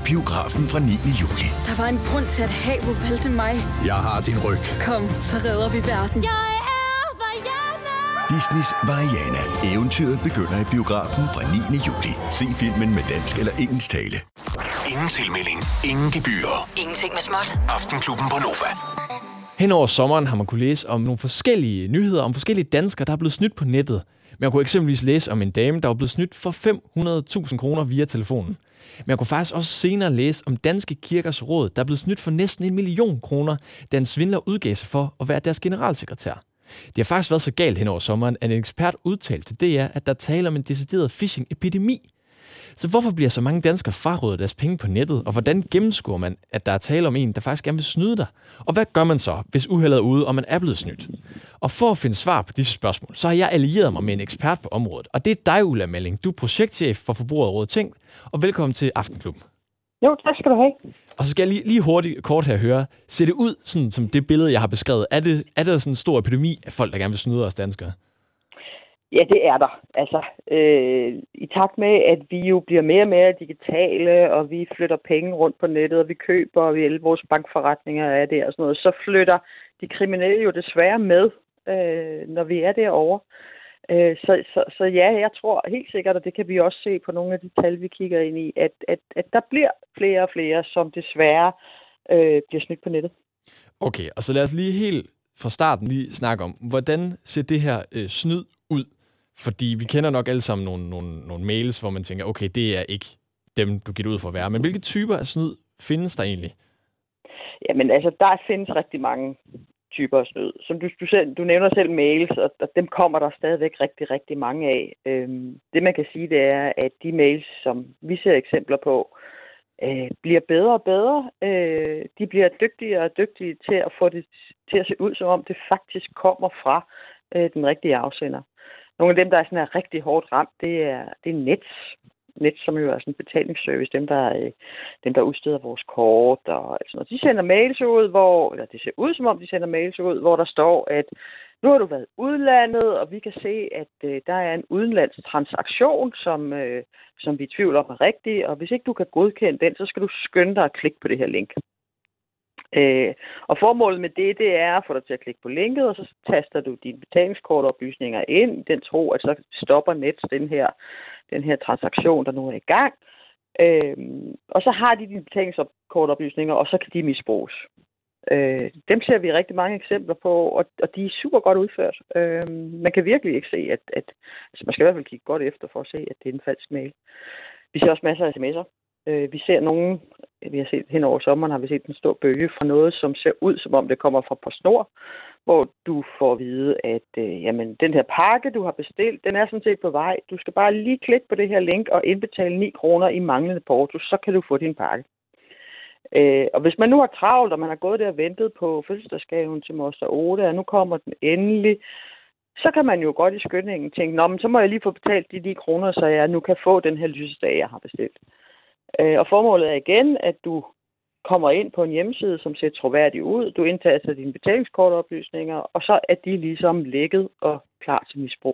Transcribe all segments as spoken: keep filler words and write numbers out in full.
Biografen fra niende juli. Der var en grund til, at Havo valgte mig. Jeg har din ryg. Kom, så redder vi verden. Jeg er Vajana! Disneys Vaiana. Eventyret begynder i biografen fra niende juli. Se filmen med dansk eller engelsk tale. Ingen tilmelding, ingen gebyrer. Ingenting med småt. Aftenklubben på Nova. Hen over sommeren har man kunne læse om nogle forskellige nyheder om forskellige danskere, der er blevet snydt på nettet. Man kunne eksempelvis læse om en dame, der var blevet snydt for fem hundrede tusind kroner via telefonen. Men jeg kunne faktisk også senere læse om Danske Kirkers Råd, der er blevet snydt for næsten en million kroner, da en svindler udgav sig for at være deres generalsekretær. Det har faktisk været så galt hen over sommeren, at en ekspert udtalte til D R, at der taler om en decideret phishing-epidemi. Så hvorfor bliver så mange danskere frarådet deres penge på nettet, og hvordan gennemskuer man, at der er tale om en, der faktisk gerne vil snyde dig? Og hvad gør man så, hvis uheldet er ude, og man er blevet snydt? Og for at finde svar på disse spørgsmål, så har jeg allieret mig med en ekspert på området. Og det er dig, Ulla Malling. Du er projektchef for Forbrugerrådet Tænk, og velkommen til Aftenklubben. Jo, tak skal du have. Og så skal jeg lige, lige hurtigt kort her høre. Ser det ud sådan, som det billede, jeg har beskrevet? Er det, er det sådan en stor epidemi af folk, der gerne vil snyde os danskere? Ja, det er der. Altså, øh, i takt med, at vi jo bliver mere og mere digitale, og vi flytter penge rundt på nettet, og vi køber, og vi alle vores bankforretninger er der og sådan noget, så flytter de kriminelle jo desværre med, øh, når vi er derovre. Øh, så, så, så ja, jeg tror helt sikkert, og det kan vi også se på nogle af de tal, vi kigger ind i, at, at, at der bliver flere og flere, som desværre øh, bliver snydt på nettet. Okay, og så lad os lige helt fra starten lige snakke om, hvordan ser det her øh, snyd ud? Fordi vi kender nok alle sammen nogle, nogle, nogle mails, hvor man tænker, okay, det er ikke dem, du giver ud for at være. Men hvilke typer af snyd findes der egentlig? Jamen altså, der findes rigtig mange typer af snyd. Som du, du, selv, du nævner selv mails, og, og dem kommer der stadigvæk rigtig, rigtig mange af. Øhm, det man kan sige, det er, at de mails, som vi ser eksempler på, øh, bliver bedre og bedre. Øh, de bliver dygtigere og dygtige til at få det til at se ud, som om det faktisk kommer fra øh, den rigtige afsender. Nogle af dem, der er, sådan er rigtig hårdt ramt, det er, det er Nets. Nets, som jo er sådan en betalingsservice, dem der, øh, dem, der udsteder vores kort og sådan noget. De sender mails ud, hvor, eller det ser ud, som om de sender mails ud, hvor der står, at nu har du været udlandet, og vi kan se, at øh, der er en udenlandstransaktion, som, øh, som vi tvivler om er rigtig, og hvis ikke du kan godkende den, så skal du skynde dig at klikke på det her link. Øh, og formålet med det, det er at få dig til at klikke på linket, og så taster du dine betalingskortoplysninger ind, den tro, at så stopper Nets den her, den her transaktion, der nu er i gang. Øh, og så har de dine betalingskortoplysninger, og så kan de misbruges. Øh, dem ser vi rigtig mange eksempler på, og, og de er super godt udført. Øh, man kan virkelig ikke se, at, at altså man skal i hvert fald kigge godt efter for at se, at det er en falsk mail. Vi ser også masser af sms'er. Vi ser nogen, vi har set hen over sommeren, har vi set en stor bølge fra noget, som ser ud, som om det kommer fra PostNord, hvor du får at vide, at øh, jamen, den her pakke, du har bestilt, den er sådan set på vej. Du skal bare lige klikke på det her link og indbetale ni kroner i manglende porto, så kan du få din pakke. Øh, og hvis man nu har travlt, og man har gået der og ventet på fødselsdagsgaven til moster Ode, og nu kommer den endelig, så kan man jo godt i skyndingen tænke, nå, men så må jeg lige få betalt de ni kroner, så jeg nu kan få den her lysesdag, jeg har bestilt. Og formålet er igen, at du kommer ind på en hjemmeside, som ser troværdig ud. Du indtaster dine betalingskortoplysninger, og så er de ligesom lækket og klar til misbrug.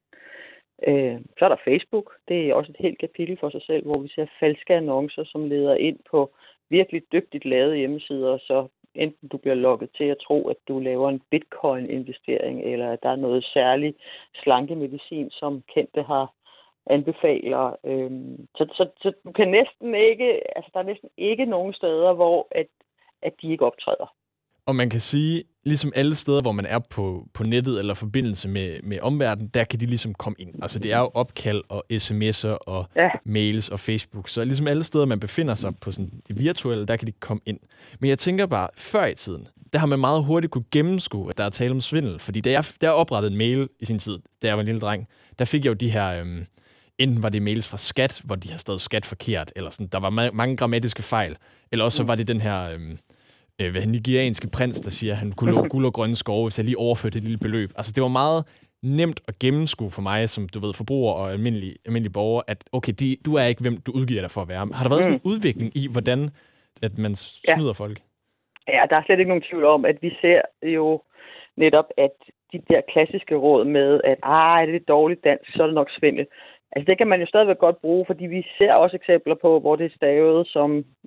Så er der Facebook. Det er også et helt kapitel for sig selv, hvor vi ser falske annoncer, som leder ind på virkelig dygtigt lavede hjemmesider, så enten du bliver lukket til at tro, at du laver en bitcoin-investering, eller at der er noget særligt slankemedicin, som kendte har anbefaler. Øhm, så, så, så du kan næsten ikke, altså der er næsten ikke nogen steder, hvor at, at de ikke optræder. Og man kan sige, ligesom alle steder, hvor man er på, på nettet eller forbindelse med, med omverdenen, der kan de ligesom komme ind. Altså det er jo opkald og sms'er og ja. Mails og Facebook. Så ligesom alle steder, man befinder sig på sådan de virtuelle, der kan de komme ind. Men jeg tænker bare, før i tiden, der har man meget hurtigt kunne gennemskue, at der er tale om svindel. Fordi da jeg, da jeg oprettede en mail i sin tid, da jeg var en lille dreng, der fik jeg jo de her... Øhm, enten var det mails fra skat, hvor de har stadig skat forkert, eller sådan, der var ma- mange grammatiske fejl, eller også så var det den her øhm, øh, hvad, nigerianske prins, der siger, at han kunne love guld og grønne skove, hvis jeg lige overførte et lille beløb. Altså det var meget nemt at gennemskue for mig, som du ved, forbruger og almindelig, almindelig borger, at okay, de, du er ikke, hvem du udgiver dig for at være. Har der været sådan en udvikling i, hvordan at man snyder ja. folk? Ja, der er slet ikke nogen tvivl om, at vi ser jo netop, at de der klassiske råd med, at ah, er det lidt dårligt dansk, så er det nok svindel. Altså det kan man jo stadigvæk godt bruge, fordi vi ser også eksempler på, hvor det er stavet som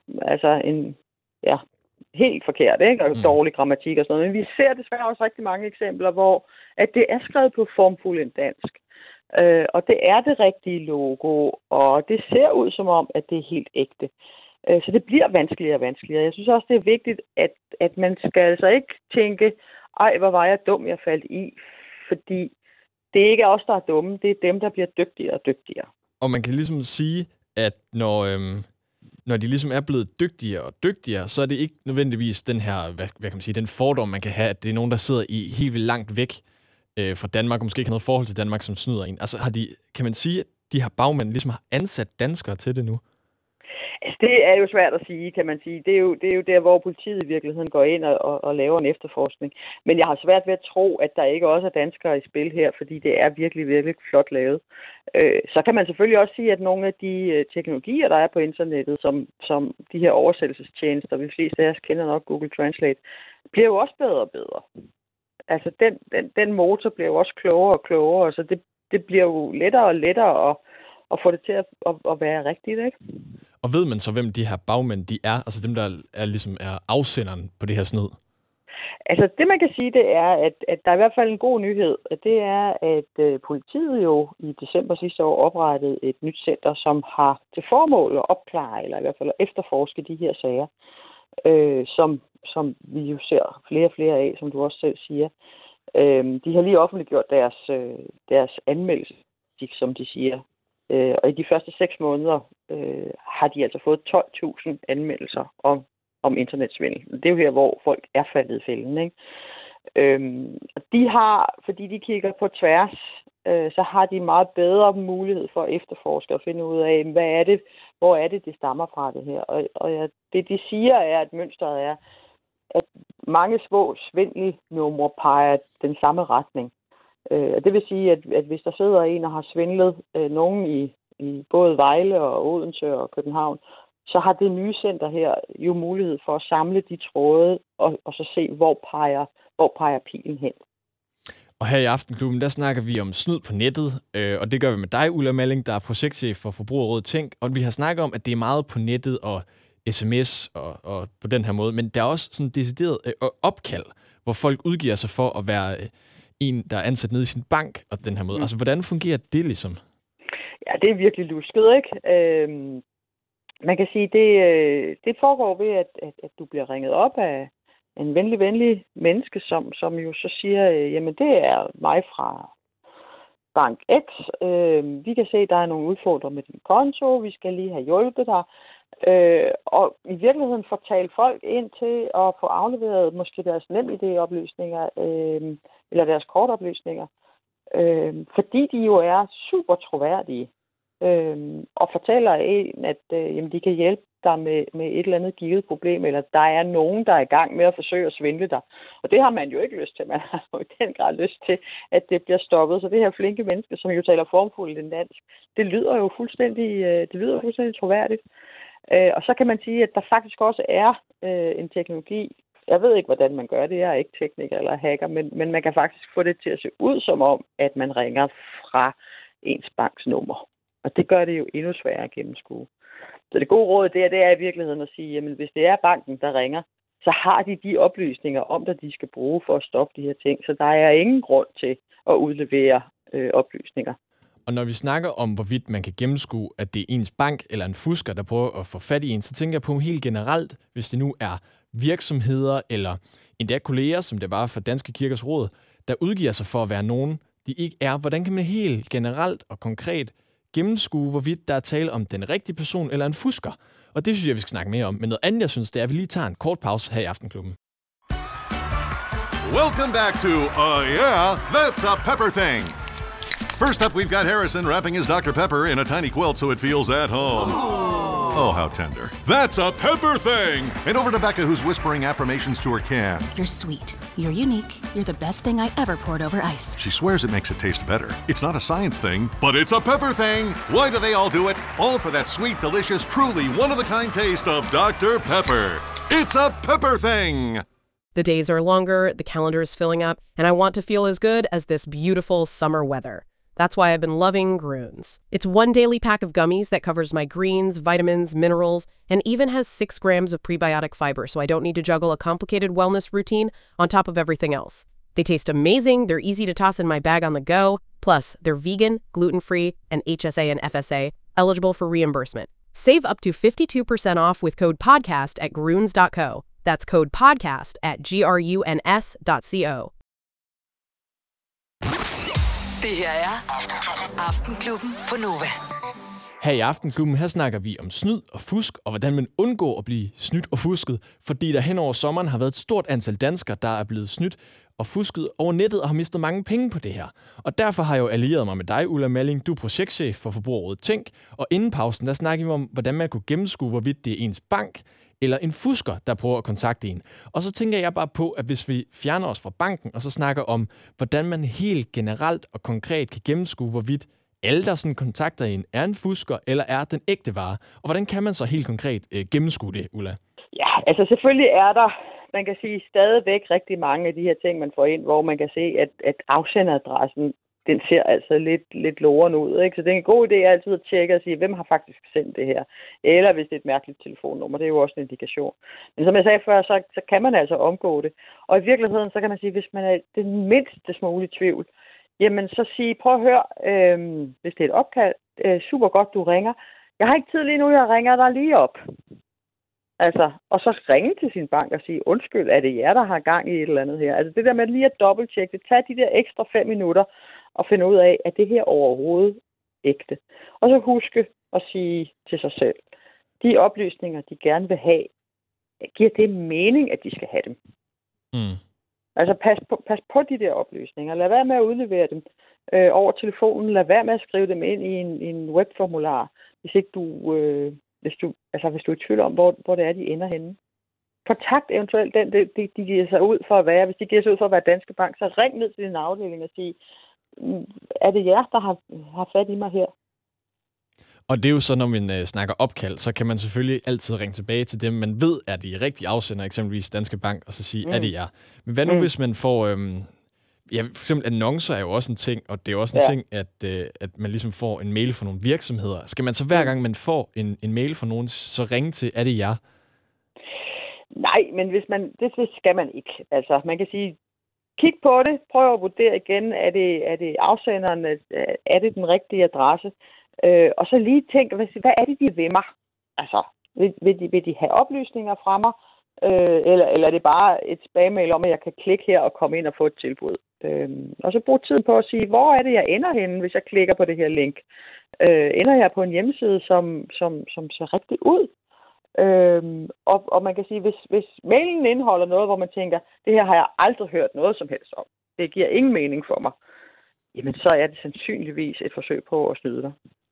altså en, ja, helt forkert, ikke? Og Mm. dårlig grammatik og sådan noget. Men vi ser desværre også rigtig mange eksempler, hvor at det er skrevet på formfuldendt dansk. Øh, og det er det rigtige logo, og det ser ud som om, at det er helt ægte. Øh, så det bliver vanskeligere og vanskeligere. Jeg synes også, det er vigtigt, at, at man skal altså ikke tænke, ej, hvor var jeg dum, jeg faldt i. Fordi det er ikke os, der er dumme, det er dem, der bliver dygtigere og dygtigere. Og man kan ligesom sige, at når, øhm, når de ligesom er blevet dygtigere og dygtigere, så er det ikke nødvendigvis den her, hvad, hvad kan man sige, den fordom, man kan have, at det er nogen, der sidder i helt vildt langt væk øh, fra Danmark, og måske ikke har noget forhold til Danmark, som snyder en. Altså har de, kan man sige, at de her bagmænd ligesom har ansat danskere til det nu? Altså, det er jo svært at sige, kan man sige. Det er jo, det er jo der, hvor politiet i virkeligheden går ind og, og, og laver en efterforskning. Men jeg har svært ved at tro, at der ikke også er danskere i spil her, fordi det er virkelig, virkelig flot lavet. Øh, så kan man selvfølgelig også sige, at nogle af de øh, teknologier, der er på internettet, som, som de her oversættelsestjenester, vi fleste af os kender nok Google Translate, bliver jo også bedre og bedre. Altså, den, den, den motor bliver jo også klogere og klogere, så det, det bliver jo lettere og lettere at, at få det til at, at, at være rigtigt, ikke? Og ved man så, hvem de her bagmænd de er? Altså dem, der er, ligesom er afsenderen på det her snyd? Altså det, man kan sige, det er, at, at der er i hvert fald en god nyhed. Det er, at øh, politiet jo i december sidste år oprettede et nyt center, som har til formål at opklare, eller i hvert fald at efterforske de her sager, øh, som, som vi jo ser flere og flere af, som du også selv siger. Øh, de har lige offentliggjort deres, øh, deres anmeldelse, som de siger. Øh, og i de første seks måneder øh, har de altså fået tolv tusind anmeldelser om, om internetsvindel. Det er jo her, hvor folk er faldet i fælden, ikke? Øhm, og de har, fordi de kigger på tværs, øh, så har de meget bedre mulighed for at efterforske og finde ud af, hvad er det, hvor er det, det stammer fra det her. Og, og ja, det, de siger, er, at mønstret er, at mange små svindelnumre peger den samme retning. Øh, det vil sige, at, at hvis der sidder en og har svindlet øh, nogen i, i både Vejle og Odense og København, så har det nye center her jo mulighed for at samle de tråde og, og så se, hvor peger, hvor peger pilen hen. Og her i Aftenklubben, der snakker vi om snyd på nettet, øh, og det gør vi med dig, Ulla Malling, der er projektchef for Forbrugerrådet Tænk, og vi har snakket om, at det er meget på nettet og sms og, og på den her måde, men der er også sådan decideret øh, opkald, hvor folk udgiver sig for at være øh, en, der er ansat nede i sin bank og den her måde. Mm. Altså, hvordan fungerer det ligesom? Ja, det er virkelig lusket, ikke? Øhm, man kan sige, det, det foregår ved, at, at, at du bliver ringet op af en venlig, venlig menneske, som, som jo så siger, jamen det er mig fra Bank X. Øh, vi kan se, at der er nogle udfordringer med din konto. Vi skal lige have hjulpet dig. Øh, og i virkeligheden får talt folk ind til at få afleveret måske deres NemID-oplysninger øh, eller deres kortoplysninger. Øh, fordi de jo er super troværdige. Øh, og fortæller en, at øh, jamen, de kan hjælpe dig med, med et eller andet givet problem, eller der er nogen, der er i gang med at forsøge at svindle dig. Og det har man jo ikke lyst til. Man har jo i den grad lyst til, at det bliver stoppet. Så det her flinke menneske, som jo taler formfuldt dansk, det lyder jo fuldstændig, øh, det lyder fuldstændig troværdigt. Øh, og så kan man sige, at der faktisk også er øh, en teknologi. Jeg ved ikke, hvordan man gør det. Jeg er ikke tekniker eller hacker, men, men man kan faktisk få det til at se ud som om, at man ringer fra ens banksnummer. Og det gør det jo endnu sværere at gennemskue. Så det gode råd, det er, det er i virkeligheden at sige, jamen hvis det er banken, der ringer, så har de de oplysninger om, hvad de skal bruge for at stoppe de her ting. Så der er ingen grund til at udlevere øh, oplysninger. Og når vi snakker om, hvorvidt man kan gennemskue, at det er ens bank eller en fusker, der prøver at få fat i en, så tænker jeg på helt generelt, hvis det nu er virksomheder eller endda kolleger, som det var for Danske Kirkers Råd, der udgiver sig for at være nogen, de ikke er. Hvordan kan man helt generelt og konkret gennemskue, hvorvidt der er tale om den rigtige person eller en fusker? Og det synes jeg, vi skal snakke mere om. Men noget andet, jeg synes, det er, at vi lige tager en kort pause her i Aftenklubben. Welcome back to Uh Yeah, That's a Pepper Thing. First up, we've got Harrison wrapping his Doctor Pepper in a tiny quilt so it feels at home. Oh, how tender. That's a Pepper Thing! And over to Becca, who's whispering affirmations to her can. You're sweet. You're unique. You're the best thing I ever poured over ice. She swears it makes it taste better. It's not a science thing, but it's a pepper thing! Why do they all do it? All for that sweet, delicious, truly one-of-a-kind taste of Doctor Pepper. It's a Pepper Thing! The days are longer, the calendar is filling up, and I want to feel as good as this beautiful summer weather. That's why I've been loving Grüns. It's one daily pack of gummies that covers my greens, vitamins, minerals, and even has six grams of prebiotic fiber, so I don't need to juggle a complicated wellness routine on top of everything else. They taste amazing, they're easy to toss in my bag on the go, plus they're vegan, gluten-free, and H S A and F S A, eligible for reimbursement. Save up to fifty-two percent off with code podcast at gruns dot co. That's code podcast at G R U N S dot co. Det her er Aftenklubben på Nova. Her i Aftenklubben, her snakker vi om snyd og fusk, og hvordan man undgår at blive snydt og fusket, fordi der hen over sommeren har været et stort antal danskere, der er blevet snydt og fusket over nettet og har mistet mange penge på det her. Og derfor har jeg jo allieret mig med dig, Ulla Malling. Du er projektchef for Forbrugerrådet Tænk, og inden pausen, der snakker vi om, hvordan man kunne gennemskue, hvorvidt det er ens bank eller en fusker, der prøver at kontakte en. Og så tænker jeg bare på, at hvis vi fjerner os fra banken, og så snakker om, hvordan man helt generelt og konkret kan gennemskue, hvorvidt alle, der sådan kontakter en, er en fusker, eller er den ægte vare. Og hvordan kan man så helt konkret øh, gennemskue det, Ulla? Ja, altså selvfølgelig er der, man kan sige, stadigvæk rigtig mange af de her ting, man får ind, hvor man kan se, at, at afsenderadressen, den ser altså lidt, lidt loren ud. Ikke? Så det er en god idé altid at tjekke og sige, hvem har faktisk sendt det her. Eller hvis det er et mærkeligt telefonnummer, det er jo også en indikation. Men som jeg sagde før, så, så kan man altså omgå det. Og i virkeligheden, så kan man sige, hvis man er den mindste smule i tvivl, jamen så sige, prøv at høre, øh, hvis det er et opkald, øh, super godt, du ringer. Jeg har ikke tid lige nu, jeg ringer dig lige op. Altså, og så ringe til sin bank og sige, undskyld, er det jer, der har gang i et eller andet her? Altså det der med lige at dobbelttjekke det, tag de der ekstra fem minutter og finde ud af, at det her overhovedet ægte. Og så huske at sige til sig selv, de oplysninger, de gerne vil have, giver det mening, at de skal have dem? Mm. Altså pas på, pas på de der oplysninger. Lad være med at udlevere dem øh, over telefonen. Lad være med at skrive dem ind i en, i en webformular, hvis ikke du... Øh, Hvis du, altså hvis du er i tvivl om, hvor, hvor det er, de ender henne. Kontakt eventuelt den, de, de, de giver sig ud for at være. Hvis de giver sig ud for at være Danske Bank, så ring ned til din afdeling og sig, er det jer, der har, har fat i mig her? Og det er jo så, når man øh, snakker opkald, så kan man selvfølgelig altid ringe tilbage til dem, man ved, er de rigtige afsender, eksempelvis Danske Bank, og så sige, mm. er det jer? Men hvad nu, mm. hvis man får... Øhm, ja, for eksempel annoncer er jo også en ting, og det er jo også en ja. ting, at, øh, at man ligesom får en mail fra nogle virksomheder. Skal man så hver gang, man får en, en mail fra nogen, så ringe til, er det jer? Nej, men hvis man, det, det skal man ikke. Altså, man kan sige, kig på det, prøv at vurdere igen, er det, er det afsenderen, er det den rigtige adresse? Øh, og så lige tænk, hvad, hvad er det, de vil mig? Altså, vil, vil, de, vil de have oplysninger fra mig? Øh, eller, eller er det bare et spam-mail om, at jeg kan klikke her og komme ind og få et tilbud? Øhm, og så brug tiden på at sige, hvor er det, jeg ender henne, hvis jeg klikker på det her link? Øh, ender jeg på en hjemmeside, som, som, som ser rigtig ud? Øhm, og, og man kan sige, hvis, hvis mailen indeholder noget, hvor man tænker, det her har jeg aldrig hørt noget som helst om, det giver ingen mening for mig, jamen så er det sandsynligvis et forsøg på at snyde dig.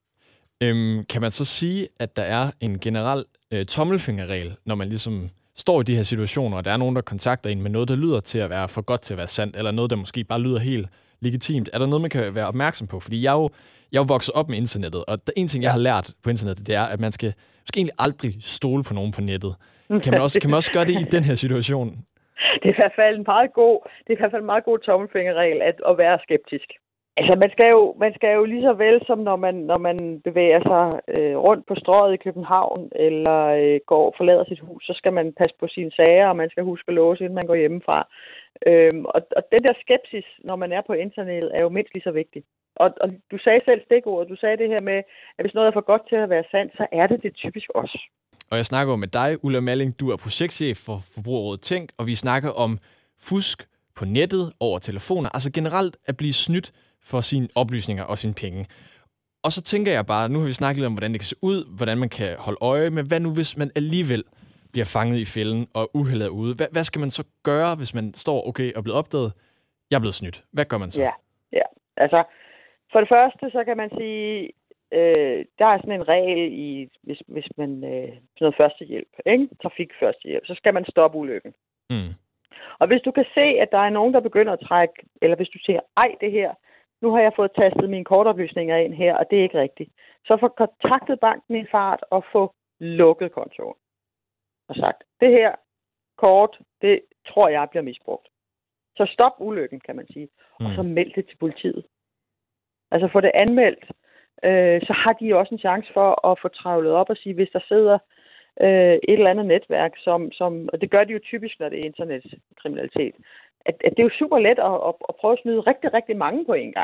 Øhm, kan man så sige, at der er en generel øh, tommelfingerregel, når man ligesom står i de her situationer, og der er nogen, der kontakter en med noget, der lyder til at være for godt til at være sandt, eller noget, der måske bare lyder helt legitimt? Er der noget, man kan være opmærksom på? Fordi jeg er jo, jeg er jo vokset op med internettet, og der en ting, jeg har lært på internettet, det er, at man skal, skal egentlig aldrig stole på nogen på nettet. Kan man også, kan man også gøre det i den her situation? Det er i hvert fald en meget god, det er i hvert fald en meget god tommelfingerregel at, at være skeptisk. Altså, man skal jo, man skal jo lige så vel som når man, når man bevæger sig øh, rundt på strøget i København, eller øh, går forlader sit hus, så skal man passe på sine sager, og man skal huske at låse, inden man går hjemmefra. Øhm, og, og den der skepsis, når man er på internettet, er jo mindst lige så vigtig. Og, og du sagde selv stikordet, du sagde det her med, at hvis noget er for godt til at være sandt, så er det det typisk også. Og jeg snakker med dig, Ulla Malling, du er projektchef for Forbrugerrådet Tænk, og vi snakker om fusk på nettet over telefoner, altså generelt at blive snydt for sine oplysninger og sine penge. Og så tænker jeg bare, nu har vi snakket lidt om, hvordan det kan se ud, hvordan man kan holde øje, men hvad nu, hvis man alligevel bliver fanget i fælden og uheldet er ude? Hvad, hvad skal man så gøre, hvis man står okay og er blevet opdaget? Jeg er blevet snydt. Hvad gør man så? Ja, ja. Altså, for det første, så kan man sige, øh, der er sådan en regel i, hvis, hvis man øh, sådan noget førstehjælp, ikke? Trafik førstehjælp, så skal man stoppe ulykken. Mm. Og hvis du kan se, at der er nogen, der begynder at trække, eller hvis du siger, ej, det her, nu har jeg fået tastet mine kortoplysninger ind her, og det er ikke rigtigt. Så få kontaktet banken i fart og få lukket kontoen. Og sagt, det her kort, det tror jeg bliver misbrugt. Så stop ulykken, kan man sige. Mm. Og så meld det til politiet. Altså få det anmeldt. Øh, så har de også en chance for at få travlet op og sige, hvis der sidder øh, et eller andet netværk, som, som, og det gør de jo typisk, når det er internetkriminalitet, at, at det er jo super let at, at, at prøve at snyde rigtig, rigtig mange på en gang.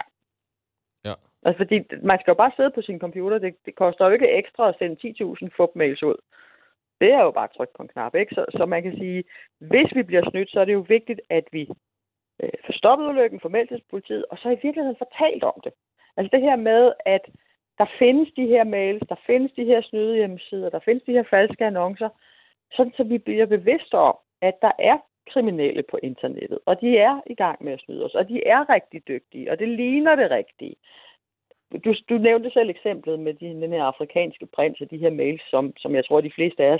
Ja. Altså fordi man skal jo bare sidde på sin computer, det, det koster jo ikke ekstra at sende ti tusind fup-mails ud. Det er jo bare at trykke på en knap, ikke? Så, så man kan sige, hvis vi bliver snydt, så er det jo vigtigt, at vi øh, får stoppet ulykken, får meldt til politiet, og så i virkeligheden fortalt om det. Altså det her med, at der findes de her mails, der findes de her snyde hjemmesider, der findes de her falske annoncer, sådan så vi bliver bevidste om, at der er kriminelle på internettet, og de er i gang med at snyde os, og de er rigtig dygtige, og det ligner det rigtige. Du, du nævnte selv eksemplet med de, den her afrikanske prins og de her mails, som, som jeg tror, de fleste af os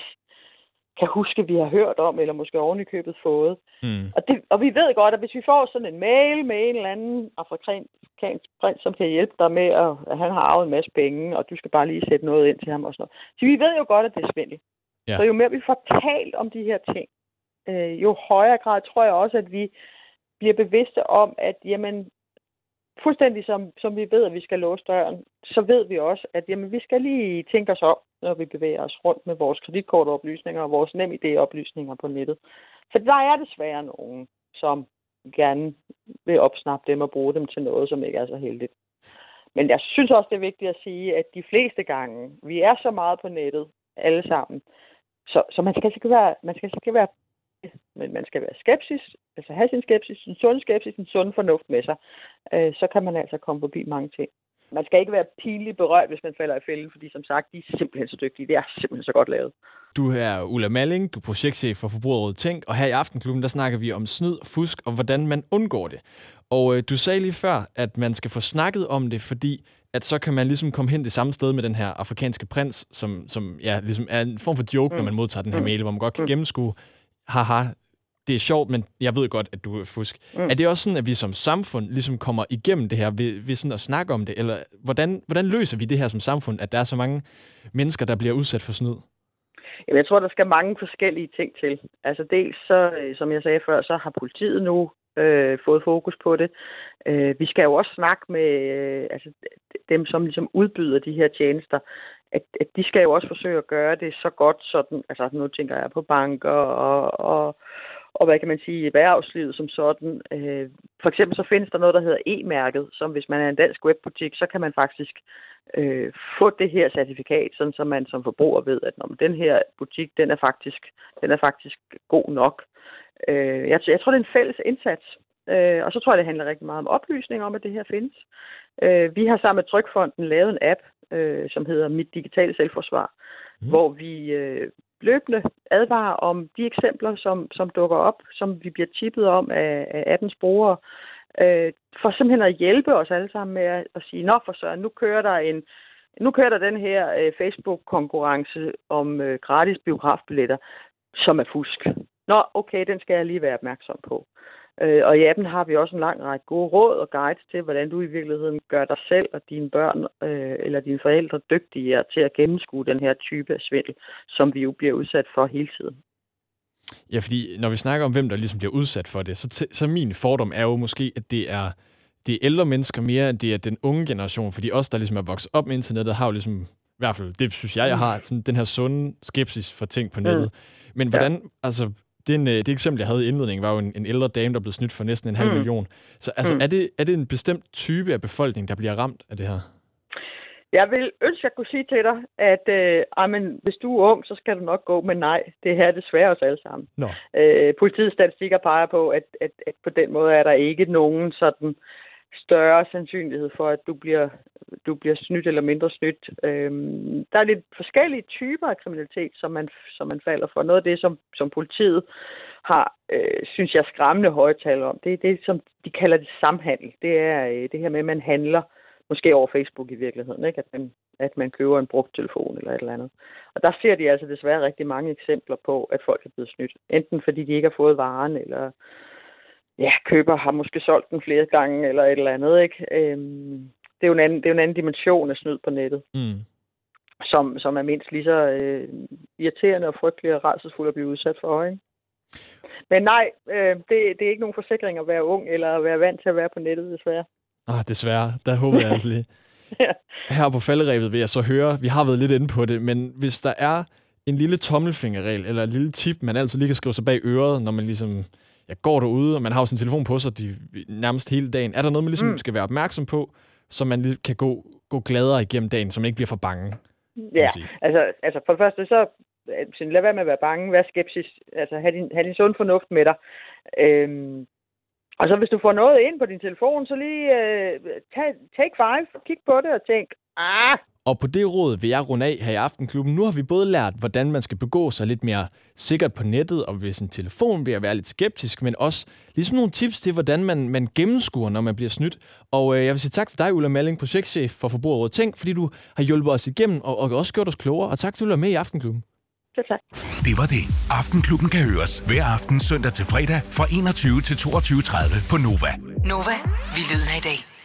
kan huske, vi har hørt om, eller måske oven i købet fået. Mm. Og, det, og vi ved godt, at hvis vi får sådan en mail med en eller anden afrikansk prins, som kan hjælpe dig med, at, at han har arvet en masse penge, og du skal bare lige sætte noget ind til ham og sådan noget. Så vi ved jo godt, at det er svindel. Ja. Så jo mere vi får talt om de her ting, øh, jo højere grad tror jeg også, at vi bliver bevidste om, at jamen, fuldstændig som, som vi ved, at vi skal låse døren, så ved vi også, at jamen, vi skal lige tænke os om, når vi bevæger os rundt med vores kreditkortoplysninger og vores NemID-oplysninger på nettet. For der er desværre nogen, som gerne vil opsnappe dem og bruge dem til noget, som ikke er så heldigt. Men jeg synes også, det er vigtigt at sige, at de fleste gange, vi er så meget på nettet, alle sammen, så, så man skal ikke være, man skal ikke være men man skal være skepsis, altså have sin skepsis, en sund skepsis, en sund fornuft med sig. Øh, så kan man altså komme forbi mange ting. Man skal ikke være pinligt berørt, hvis man falder i fælden, fordi som sagt, de er simpelthen så dygtige. Det er simpelthen så godt lavet. Du er Ulla Malling, du er projektchef for Forbrugerrådet Tænk, og her i Aftenklubben, der snakker vi om snyd, fusk og hvordan man undgår det. Og øh, du sagde lige før, at man skal få snakket om det, fordi at så kan man ligesom komme hen det samme sted med den her afrikanske prins, som, som ja, ligesom er en form for joke, mm. når man modtager den her mail, hvor man godt kan mm. gennemskue, haha, det er sjovt, men jeg ved godt, at du er fusk. Mm. Er det også sådan, at vi som samfund ligesom kommer igennem det her ved, ved sådan at snakke om det? Eller hvordan, hvordan løser vi det her som samfund, at der er så mange mennesker, der bliver udsat for snyd? Jamen, jeg tror, der skal mange forskellige ting til. Altså dels, så, som jeg sagde før, så har politiet nu øh, fået fokus på det. Øh, vi skal jo også snakke med øh, altså, dem, som ligesom udbyder de her tjenester. At, at de skal jo også forsøge at gøre det så godt, sådan, altså nu tænker jeg på banker og, og, og hvad kan man sige, erhvervslivet som sådan. Øh, for eksempel så findes der noget, der hedder E-mærket, som hvis man er en dansk webbutik, så kan man faktisk øh, få det her certifikat, sådan så man som forbruger ved, at når den her butik, den er faktisk, den er faktisk god nok. Øh, jeg, jeg tror, det er en fælles indsats. Øh, og så tror jeg, det handler rigtig meget om oplysning om, at det her findes. Øh, vi har sammen med Trygfonden lavet en app, øh, som hedder Mit Digitale Selvforsvar, mm. hvor vi øh, løbende advarer om de eksempler, som, som dukker op, som vi bliver tippet om af, af appens brugere, øh, for simpelthen at hjælpe os alle sammen med at, at sige, nå for søren, nu kører der en nu kører der den her øh, Facebook-konkurrence om øh, gratis biografbilletter, som er fusk. Nå, okay, den skal jeg lige være opmærksom på. Og i appen har vi også en lang række gode råd og guides til, hvordan du i virkeligheden gør dig selv og dine børn øh, eller dine forældre dygtigere til at gennemskue den her type af svindel, som vi jo bliver udsat for hele tiden. Ja, fordi når vi snakker om, hvem der ligesom bliver udsat for det, så, t- så min fordom er jo måske, at det er, det er ældre mennesker mere, end det er den unge generation, fordi os, der ligesom er vokset op med internettet, har jo ligesom, i hvert fald, det synes jeg, jeg har, sådan den her sunde skepsis for ting på nettet. Mm. Men hvordan, ja. altså... Den, det eksempel, jeg havde i indledningen, var jo en, en ældre dame, der blev snydt for næsten en halv mm. million. Så altså, mm. er, det, er det en bestemt type af befolkningen, der bliver ramt af det her? Jeg vil ønske, at jeg kunne sige til dig, at øh, amen, hvis du er ung, så skal du nok gå, men nej, det her er desværre os alle sammen. No. Øh, politiets statistikker peger på, at, at, at på den måde er der ikke nogen sådan større sandsynlighed for, at du bliver, du bliver snydt eller mindre snydt. Øhm, der er lidt forskellige typer af kriminalitet, som man, som man falder for. Noget af det, som, som politiet har, øh, synes jeg, skræmmende høje tal om, det er det, som de kalder det samhandel. Det er øh, det her med, at man handler, måske over Facebook i virkeligheden, ikke? At, man, at man køber en brugt telefon eller et eller andet. Og der ser de altså desværre rigtig mange eksempler på, at folk er blevet snydt. Enten fordi de ikke har fået varen, eller ja, køber har måske solgt den flere gange, eller et eller andet, ikke? Øhm, det er jo en anden, det er jo en anden dimension af snyd på nettet, mm. som, som er mindst lige så øh, irriterende og frygtelig og rædselsfuld at blive udsat for, ikke? Men nej, øh, det, det er ikke nogen forsikring at være ung, eller at være vant til at være på nettet, desværre. Ah, desværre. Der håber jeg altså lige. ja. Her på falderebet vil jeg så høre, vi har været lidt inde på det, men hvis der er en lille tommelfingerregel, eller et lille tip, man altid lige kan skrive sig bag øret, når man ligesom ja, går derude, og man har jo sin telefon på sig de, nærmest hele dagen. Er der noget, man ligesom mm. skal være opmærksom på, så man lige kan gå, gå gladere igennem dagen, så man ikke bliver for bange? Ja, altså, altså for det første, så lad være med at være bange, vær skeptisk, altså have din, have din sund fornuft med dig. Øhm, og så hvis du får noget ind på din telefon, så lige øh, tag, take five, kig på det og tænk, ah. Og på det råd vil jeg runde af her i Aftenklubben. Nu har vi både lært, hvordan man skal begå sig lidt mere sikkert på nettet, og ved sin telefon vil jeg være lidt skeptisk, men også ligesom nogle tips til, hvordan man, man gennemskuer, når man bliver snydt. Og øh, jeg vil sige tak til dig, Ulla Malling, projektchef for Forbrugerrådet Tænk, fordi du har hjulpet os igennem og, og også gjort os klogere. Og tak, fordi du er med i Aftenklubben. Så tak. Det var det. Aftenklubben kan høres hver aften søndag til fredag fra enogtyve til toogtyve tredive på Nova. Nova, vi lyder i dag.